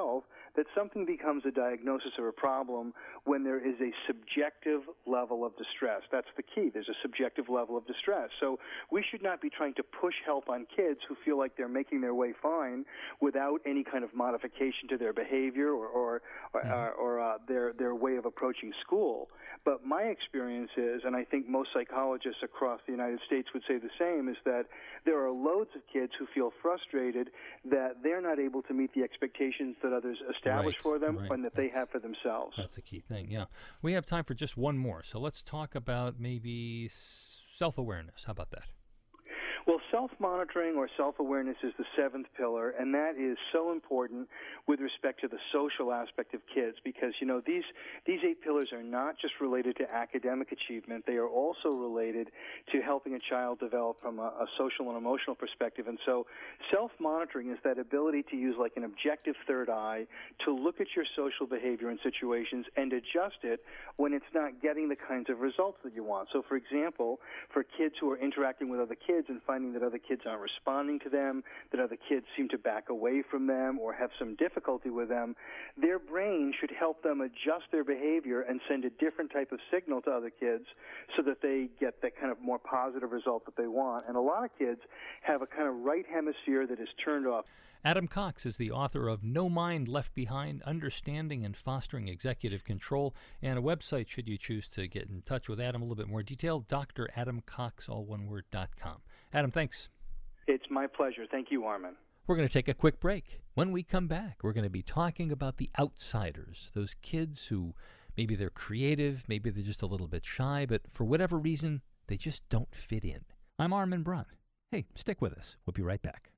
that something becomes a diagnosis or a problem when there is a subjective level of distress. That's the key. There's a subjective level of distress. So we should not be trying to push help on kids who feel like they're making their way fine without any kind of modification to their behavior or or, or, mm-hmm. or, or uh, their their way of approaching school. But my experience is, and I think most psychologists across the United States would say the same, is that there are loads of kids who feel frustrated that they're not able to meet the expectations that others establish right, for them right. and that they have for themselves. That's a key thing, yeah. We have time for just one more, so let's talk about maybe self-awareness. How about that? Well, self-monitoring or self-awareness is the seventh pillar, and that is so important with respect to the social aspect of kids because, you know, these these eight pillars are not just related to academic achievement. They are also related to helping a child develop from a, a social and emotional perspective. And so self-monitoring is that ability to use like an objective third eye to look at your social behavior in situations and adjust it when it's not getting the kinds of results that you want. So, for example, for kids who are interacting with other kids and finding that other kids aren't responding to them, that other kids seem to back away from them or have some difficulty with them, their brain should help them adjust their behavior and send a different type of signal to other kids so that they get that kind of more positive result that they want. And a lot of kids have a kind of right hemisphere that is turned off. Adam Cox is the author of No Mind Left Behind, Understanding and Fostering Executive Control, and a website should you choose to get in touch with Adam a little bit more detail, D R Adam Cox, all one word, dot com. Adam, thanks. It's my pleasure. Thank you, Armin. We're going to take a quick break. When we come back, we're going to be talking about the outsiders, those kids who maybe they're creative, maybe they're just a little bit shy, but for whatever reason, they just don't fit in. I'm Armin Brott. Hey, stick with us. We'll be right back.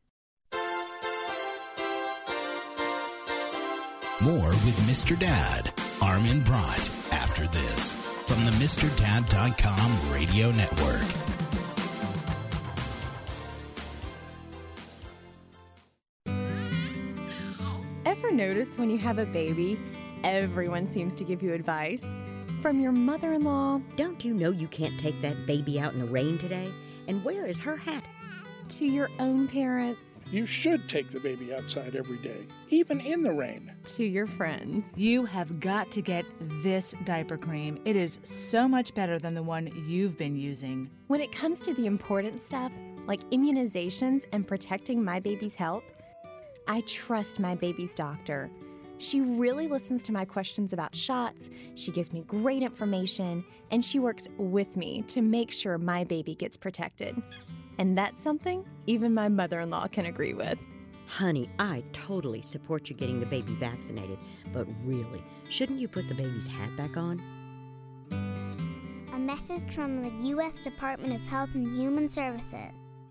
More with Mister Dad, Armin Brott, after this, from the Mister Dad dot com radio network. Ever notice when you have a baby, everyone seems to give you advice? From your mother-in-law. Don't you know you can't take that baby out in the rain today? And where is her hat? To your own parents. You should take the baby outside every day, even in the rain. To your friends. You have got to get this diaper cream. It is so much better than the one you've been using. When it comes to the important stuff, like immunizations and protecting my baby's health, I trust my baby's doctor. She really listens to my questions about shots, she gives me great information, and she works with me to make sure my baby gets protected. And that's something even my mother-in-law can agree with. Honey, I totally support you getting the baby vaccinated, but really, shouldn't you put the baby's hat back on? A message from the U S Department of Health and Human Services.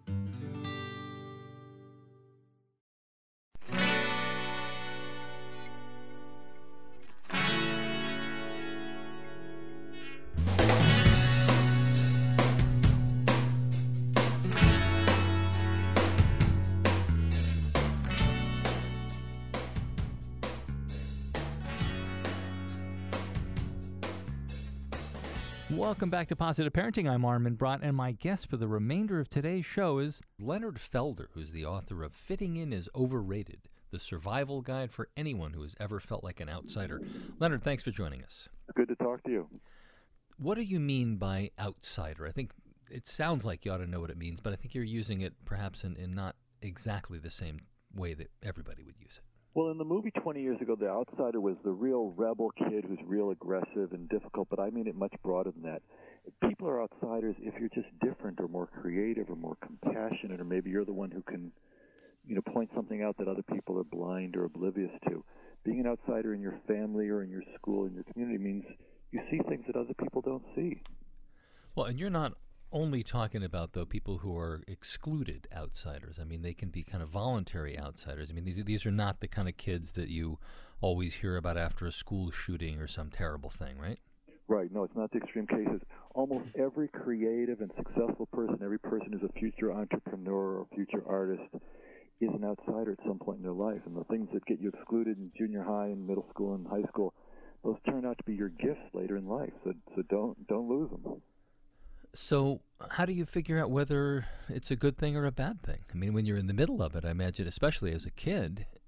Welcome back to Positive Parenting. I'm Armin Brott, and my guest for the remainder of today's show is Leonard Felder, who's the author of Fitting In is Overrated, the survival guide for anyone who has ever felt like an outsider. Leonard, thanks for joining us. Good to talk to you. What do you mean by outsider? I think it sounds like you ought to know what it means, but I think you're using it perhaps in, in not exactly the same way that everybody would use it. Well, in the movie twenty years ago, the outsider was the real rebel kid who's real aggressive and difficult, but I mean it much broader than that. People are outsiders if you're just different or more creative or more compassionate, or maybe you're the one who can, you know, point something out that other people are blind or oblivious to. Being an outsider in your family or in your school, in your community, means you see things that other people don't see. Well, and you're not only talking about, though, people who are excluded outsiders. I mean, they can be kind of voluntary outsiders. I mean, these, these are not the kind of kids that you always hear about after a school shooting or some terrible thing, right? Right. No, it's not the extreme cases. Almost every creative and successful person, every person who's a future entrepreneur or future artist is an outsider at some point in their life. And the things that get you excluded in junior high and middle school and high school, those turn out to be your gifts later in life. So, so don't don't lose them. So how do you figure out whether it's a good thing or a bad thing? I mean, when you're in the middle of it, I imagine, especially as a kid,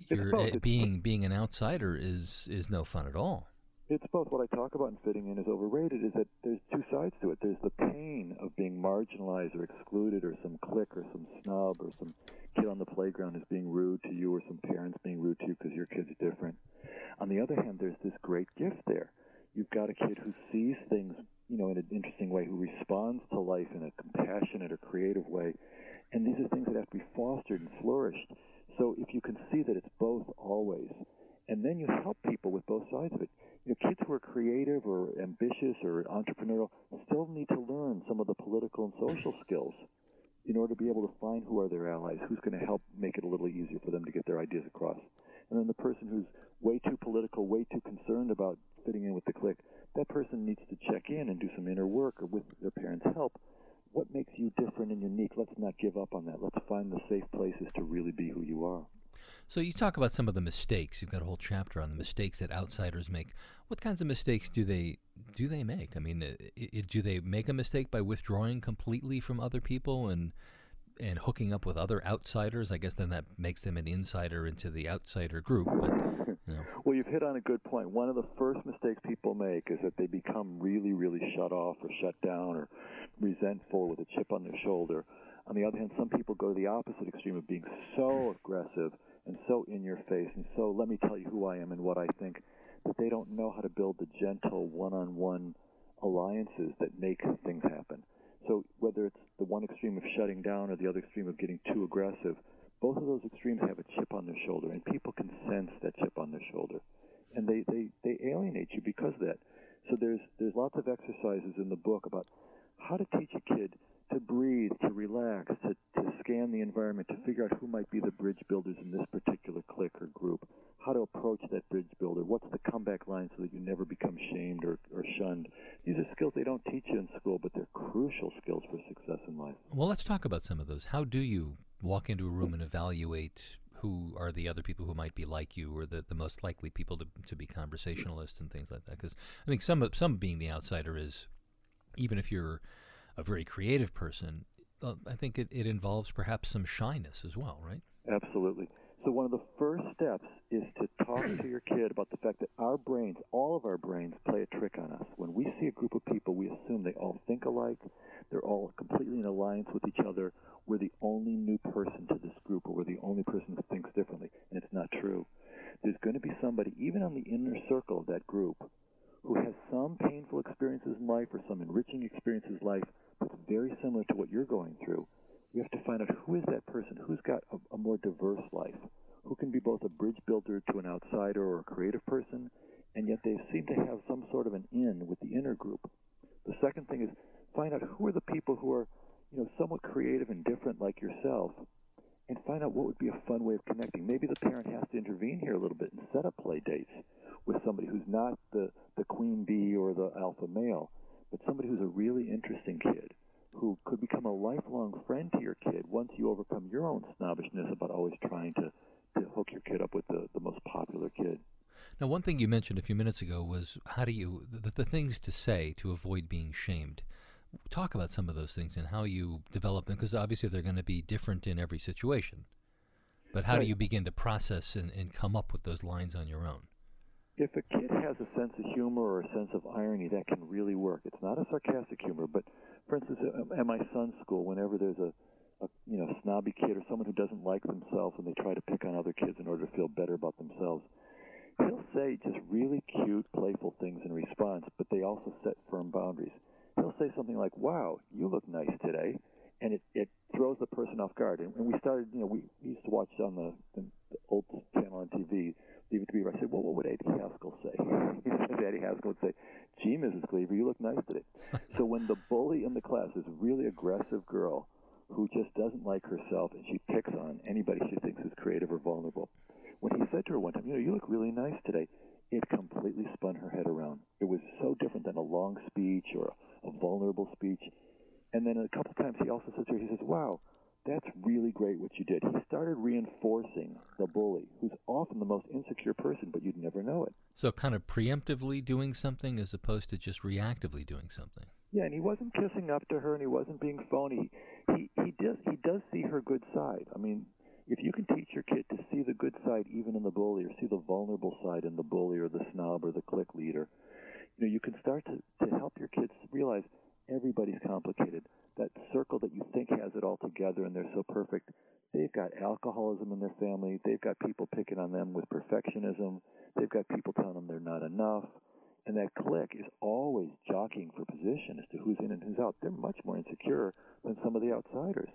you're both. uh, It's being being an outsider is is no fun at all. It's both. What I talk about in fitting in is overrated is that there's two sides to it. There's the pain of being marginalized or excluded, or some clique or some snub or some kid on the playground is being rude to you, or some parents being rude to you because your kid's different. On the other hand, there's this great gift there. You've got a kid who sees things, you know, in an interesting way, who responds to life in a compassionate or creative way. And these are things that have to be fostered and flourished. So if you can see that it's both always, and then you help people with both sides of it. You know, kids who are creative or ambitious or entrepreneurial still need to learn some of the political and social skills in order to be able to find who are their allies, who's going to help make it a little easier for them to get their ideas across. And then the person who's way too political, way too concerned about fitting in with the clique, that person needs to check in and do some inner work, or with their parents' help. What makes you different and unique? Let's not give up on that. Let's find the safe places to really be who you are. So you talk about some of the mistakes. You've got a whole chapter on the mistakes that outsiders make. What kinds of mistakes do they do they make? I mean, it, it, do they make a mistake by withdrawing completely from other people and and hooking up with other outsiders? I guess then that makes them an insider into the outsider group. But, you know. Well, you've hit on a good point. One of the first mistakes people make is that they become really, really shut off or shut down or resentful with a chip on their shoulder. On the other hand, some people go to the opposite extreme of being so aggressive and so in your face and so let me tell you who I am and what I think, that they don't know how to build the gentle one-on-one alliances that make things happen. So whether it's the one extreme of shutting down or the other extreme of getting too aggressive, both of those extremes have a chip on their shoulder, and people can sense that chip on their shoulder. And they, they, they alienate you because of that. So there's there's lots of exercises in the book about how to teach a kid to breathe, to relax, to, to scan the environment, to figure out who might be the bridge builders in this particular clique or group, how to approach that bridge builder, what's the comeback line so that you never become shamed or, or shunned. These are skills they don't teach you in school, but they're crucial skills for success in life. Well, let's talk about some of those. How do you walk into a room and evaluate who are the other people who might be like you, or the, the most likely people to, to be conversationalists and things like that? Because I think some of, some being the outsider is, even if you're a very creative person, uh, I think it, it involves perhaps some shyness as well, right? Absolutely. So one of the first steps is to talk to your kid about the fact that our brains, all of our brains, play a trick on us. When we see a group of people, we assume they all think alike, they're all completely in alliance with each other, we're the only new person to this group, or we're the only person who thinks differently, and it's not true. There's going to be somebody, even on the inner circle of that group, who has some painful experiences in life or some enriching experiences in life that's very similar to what you're going through. We have to find out who is that person, who's got a, a more diverse life, who can be both a bridge builder to an outsider or a creative person, and yet they seem to have some sort of an in with the inner group. The second thing is find out who are the people who are, you know, somewhat creative and different like yourself, and find out what would be a fun way of connecting. Maybe the parent has to intervene here a little bit and set up play dates with somebody who's not the, the queen bee or the alpha male, but somebody who's a really interesting kid who could become a lifelong friend to your kid once you overcome your own snobbishness about always trying to, to hook your kid up with the, the most popular kid. Now, one thing you mentioned a few minutes ago was how do you, the, the things to say to avoid being shamed. Talk about some of those things and how you develop them, because obviously they're going to be different in every situation. But how right. do you begin to process and, and come up with those lines on your own? If a kid has a sense of humor or a sense of irony, that can really work. It's not a sarcastic humor, but for instance, at my son's school, whenever there's a, a you know snobby kid or someone who doesn't like themselves and they try to pick on other kids in order to feel better about themselves, he'll say just really cute, playful things in response, but they also set firm boundaries. He'll say something like, "Wow, you look nice today," and it, it throws the person off guard. And, and we started, you know, we, we used to watch on the, the, the old channel on T V, Leave It to Beaver. I said, well, what would Eddie Haskell say? Eddie Haskell would say, "Gee, Missus Cleaver, you look nice today." So when the bully in the class is a really aggressive girl who just doesn't like herself and she picks on anybody she thinks is creative or vulnerable, when he said to her one time, "You know, you look really nice today," it completely spun her head around. It was so different than a long speech or a, a vulnerable speech. And then a couple times he also said to her, he says, "Wow, that's really great what you did." He started reinforcing the bully, who's often the most insecure person, but you'd never know it. So kind of preemptively doing something as opposed to just reactively doing something. Yeah, and he wasn't kissing up to her, and he wasn't being phony. He he does he does see her good side. I mean, if you can teach your kid to see the good side even in the bully, or see the vulnerable side in the bully or the snob or the clique leader, you know, you can start to, to help your kids realize everybody's complicated. That circle that you think has it all together and they're so perfect, they've got alcoholism in their family. They've got people picking on them with perfectionism. They've got people telling them they're not enough. And that clique is always jockeying for position as to who's in and who's out. They're much more insecure than some of the outsiders.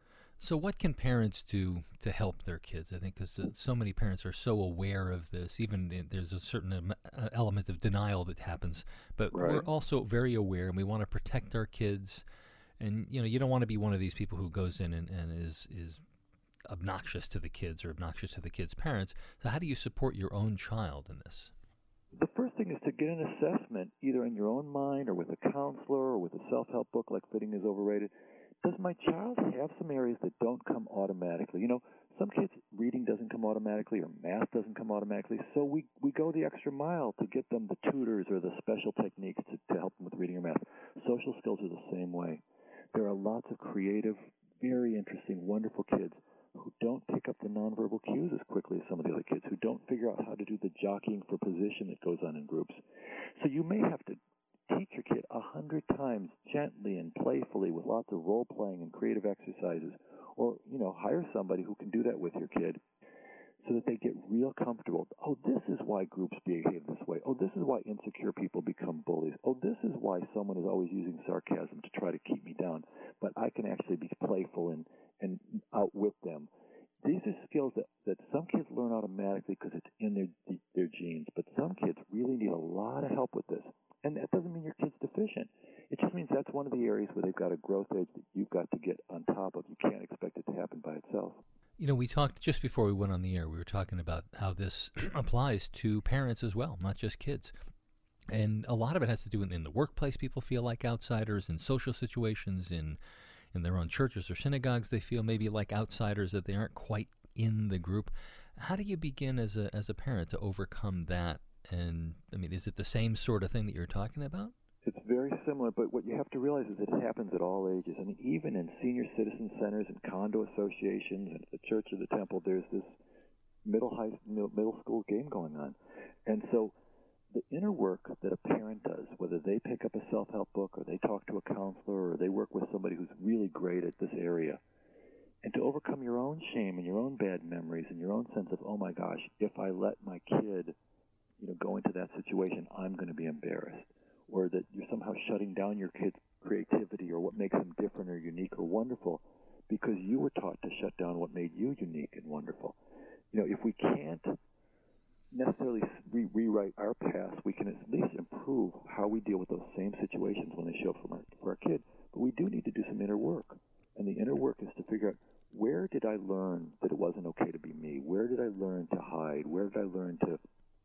So what can parents do to help their kids? I think because uh, so many parents are so aware of this, even the, there's a certain um, uh, element of denial that happens, but Right. we're also very aware, and we want to protect our kids. And, you know, you don't want to be one of these people who goes in and, and is, is obnoxious to the kids or obnoxious to the kids' parents. So how do you support your own child in this? The first thing is to get an assessment, either in your own mind or with a counselor or with a self-help book like Fitting is Overrated. Does my child have some areas that don't come automatically? You know, some kids, reading doesn't come automatically or math doesn't come automatically, so we, we go the extra mile to get them the tutors or the special techniques to, to help them with reading or math. Social skills are the same way. There are lots of creative, very interesting, wonderful kids who don't pick up the nonverbal cues as quickly as some of the other kids, who don't figure out how to do the jockeying for position that goes on in groups. So you may have to teach your kid a hundred times gently and playfully with lots of role-playing and creative exercises, or, you know, hire somebody who can do that with your kid so that they get real comfortable. Oh, this is why groups behave this way. Oh, this is why insecure people become bullies. Oh, this is why someone is always using sarcasm to try to keep me down, but I can actually be playful and, and outwit them. These are skills that, that some kids learn automatically because it's in their their genes, but some kids really need a lot of help with this. And that doesn't mean your kid's deficient. It just means that's one of the areas where they've got a growth edge that you've got to get on top of. You can't expect it to happen by itself. You know, we talked just before we went on the air, we were talking about how this applies to parents as well, not just kids. And a lot of it has to do in, in the workplace. People feel like outsiders in social situations, in in their own churches or synagogues. They feel maybe like outsiders, that they aren't quite in the group. How do you begin as a as a parent to overcome that? And, I mean, is it the same sort of thing that you're talking about? It's very similar, but what you have to realize is it happens at all ages. I mean, even in senior citizen centers and condo associations and at the Church of the Temple, there's this middle high middle school game going on. And so the inner work that a parent does, whether they pick up a self-help book or they talk to a counselor or they work with somebody who's really great at this area, and to overcome your own shame and your own bad memories and your own sense of, oh my gosh, if I let my kid, you know, go into that situation, I'm going to be embarrassed. Or that you're somehow shutting down your kid's creativity or what makes them different or unique or wonderful because you were taught to shut down what made you unique and wonderful. You know, if we can't necessarily re- rewrite our past, we can at least improve how we deal with those same situations when they show up for our, for our kid. But we do need to do some inner work. And the inner work is to figure out, where did I learn that it wasn't okay to be me? Where did I learn to hide? Where did I learn to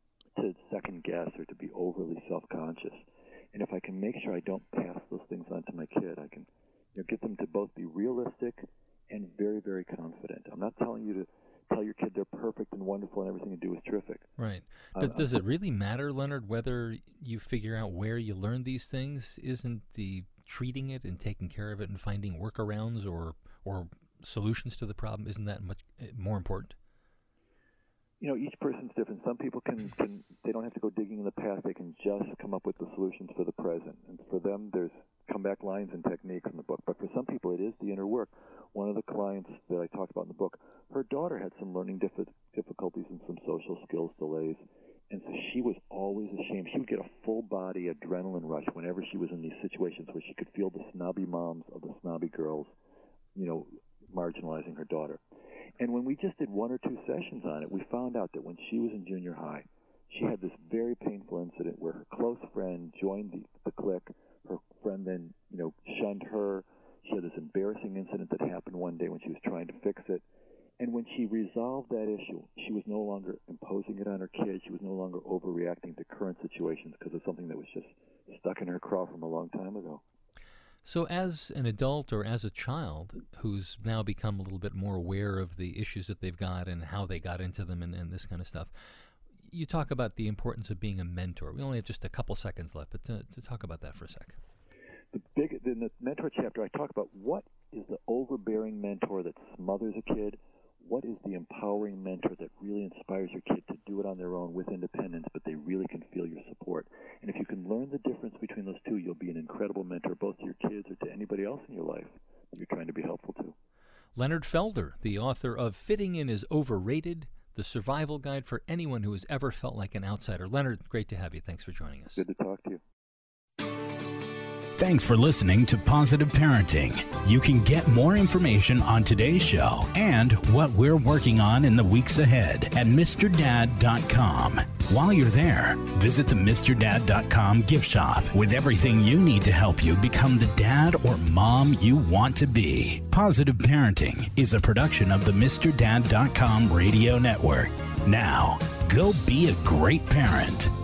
to second guess or to be overly self-conscious? And if I can make sure I don't pass those things on to my kid, I can, you know, get them to both be realistic and very, very confident. I'm not telling you to tell your kid they're perfect and wonderful and everything you do is terrific. Right. Um, But does it really matter, Leonard, whether you figure out where you learn these things? Isn't the treating it and taking care of it and finding workarounds or or solutions to the problem, isn't that much more important? You know, each person's different. Some people can, can, they don't have to go digging in the past. They can just come up with the solutions for the present. And for them, there's comeback lines and techniques in the book. But for some people, it is the inner work. One of the clients that I talked about in the book, her daughter had some learning diff- difficulties and some social skills delays. And so she was always ashamed. She would get a full-body adrenaline rush whenever she was in these situations where she could feel the snobby moms of the snobby girls, you know, marginalizing her daughter. And when we just did one or two sessions on it, we found out that when she was in junior high, she had this very painful incident where her close friend joined the, the clique. Her friend then, you know, shunned her. She had this embarrassing incident that happened one day when she was trying to fix it. And when she resolved that issue, she was no longer imposing it on her kids. She was no longer overreacting to current situations because of something that was just stuck in her craw from a long time ago. So as an adult or as a child who's now become a little bit more aware of the issues that they've got and how they got into them and, and this kind of stuff, you talk about the importance of being a mentor. We only have just a couple seconds left, but to, to talk about that for a sec. The big, in the mentor chapter, I talk about what is the overbearing mentor that smothers a kid, what is the empowering mentor that really inspires your kid to do it on their own with independence, but they really can feel your support. And if you can learn the difference between those two, you'll be an incredible mentor both to your kids or to anybody else in your life that you're trying to be helpful to. Leonard Felder, the author of Fitting In is Overrated, the survival guide for anyone who has ever felt like an outsider. Leonard, great to have you. Thanks for joining us. Good to talk to you. Thanks for listening to Positive Parenting. You can get more information on today's show and what we're working on in the weeks ahead at Mister Dad dot com. While you're there, visit the Mister Dad dot com gift shop with everything you need to help you become the dad or mom you want to be. Positive Parenting is a production of the Mister Dad dot com radio network. Now, go be a great parent.